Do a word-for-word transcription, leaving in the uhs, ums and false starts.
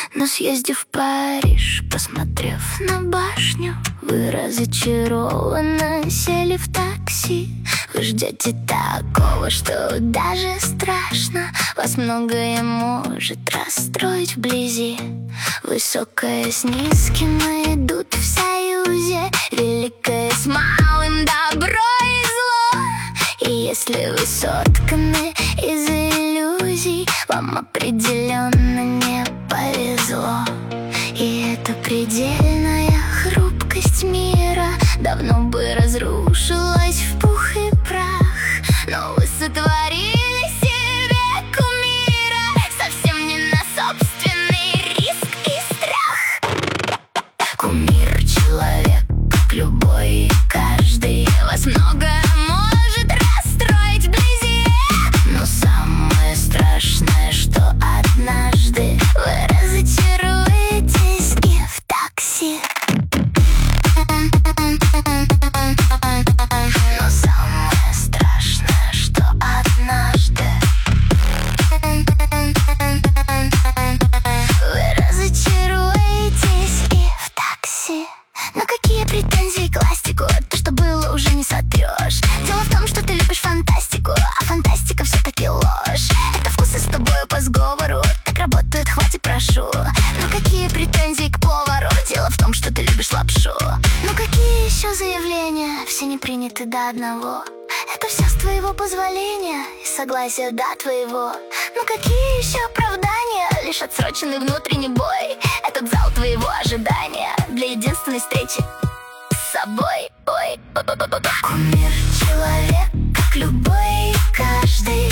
Но съездив в Париж, посмотрев на башню, вы разочарованно сели в такси. Вы ждете такого, что даже страшно. Вас многое может расстроить вблизи. Высокое с низким идут в союзе. Великое с малым, добро и зло. И если вы сотканы из иллюзий, вам определенно не повезло. И эта предельная хрупкость мира давно бы разрушилась в пух и прах. Но вы сотворили себе кумира совсем не на собственный риск и страх. Кумир — человек, как любой и каждый. Вас многое может расстроить вблизи. Но самое страшное, что однажды вы разочаруетесь и в такси. Но самое страшное, что однажды вы разочаруетесь и в такси. Но какие претензии к классику? То, что было, уже не сотрешь. Дело в том, что ты любишь фантастику, а фантастика все-таки ложь. Это вкусы с тобою по сговору, так работает, хватит, прошу. Но какие претензии к повару? Дело в том, что ты любишь лапшу. Ну какие еще заявления? Все не приняты до одного. Это все с твоего позволения и согласия до твоего. Ну какие еще оправдания? Лишь отсроченный внутренний бой. Этот зал твоего ожидания для единственной встречи с собой. Ой, кумир — человек, как любой и каждый.